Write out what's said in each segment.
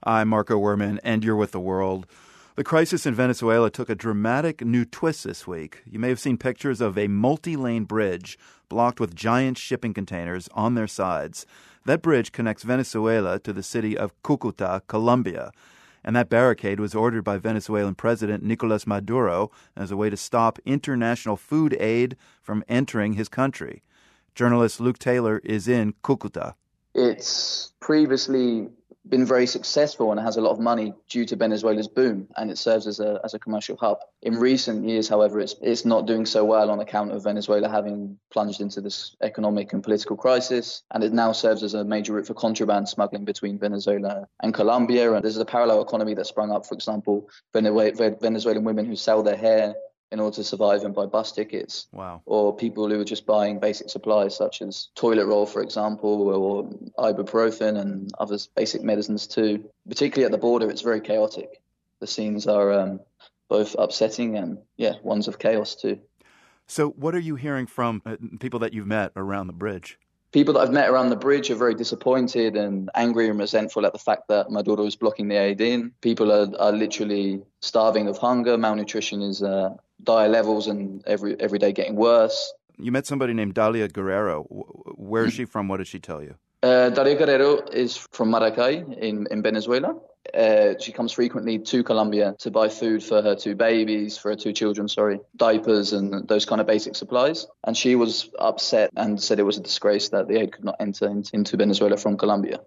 I'm Marco Werman, and you're with The World. The crisis in Venezuela took a dramatic new twist this week. You may have seen pictures of a multi-lane bridge blocked with giant shipping containers on their sides. That bridge connects Venezuela to the city of Cucuta, Colombia. And that barricade was ordered by Venezuelan President Nicolas Maduro as a way to stop international food aid from entering his country. Journalist Luke Taylor is in Cucuta. It's previously been very successful and has a lot of money due to Venezuela's boom, and it serves as a commercial hub. In recent years, however, it's not doing so well on account of Venezuela having plunged into this economic and political crisis, and it now serves as a major route for contraband smuggling between Venezuela and Colombia. And there's a parallel economy that sprung up, for example, Venezuelan women who sell their hair in order to survive and buy bus tickets. Wow. Or people who are just buying basic supplies such as toilet roll, for example, or ibuprofen and other basic medicines too. Particularly at the border, it's very chaotic. The scenes are both upsetting and, ones of chaos too. So what are you hearing from people that you've met around the bridge? People that I've met around the bridge are very disappointed and angry and resentful at the fact that Maduro is blocking the aid in. People are literally starving of hunger. Malnutrition is dire levels and every day getting worse. You met somebody named Dalia Guerrero. Where is she from? What did she tell you? Dalia Guerrero is from Maracay in Venezuela. She comes frequently to Colombia to buy food for her two children, diapers and those kind of basic supplies. And she was upset and said it was a disgrace that the aid could not enter into Venezuela from Colombia.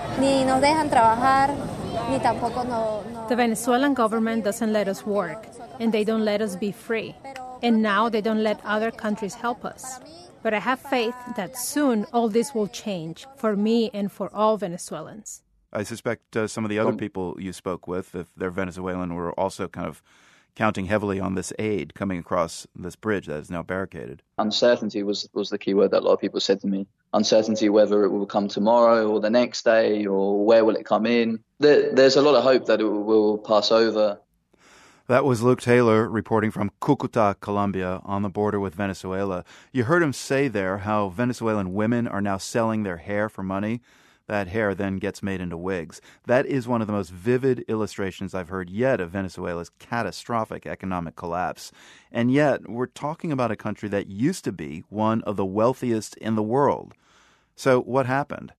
The Venezuelan government doesn't let us work, and they don't let us be free. And now they don't let other countries help us. But I have faith that soon all this will change for me and for all Venezuelans. I suspect some of the other people you spoke with, if they're Venezuelan, were also kind of counting heavily on this aid coming across this bridge that is now barricaded. Uncertainty was the key word that a lot of people said to me. Uncertainty whether it will come tomorrow or the next day or where will it come in. There's a lot of hope that it will pass over. That was Luke Taylor reporting from Cucuta, Colombia, on the border with Venezuela. You heard him say there how Venezuelan women are now selling their hair for money. That hair then gets made into wigs. That is one of the most vivid illustrations I've heard yet of Venezuela's catastrophic economic collapse. And yet, we're talking about a country that used to be one of the wealthiest in the world. So what happened?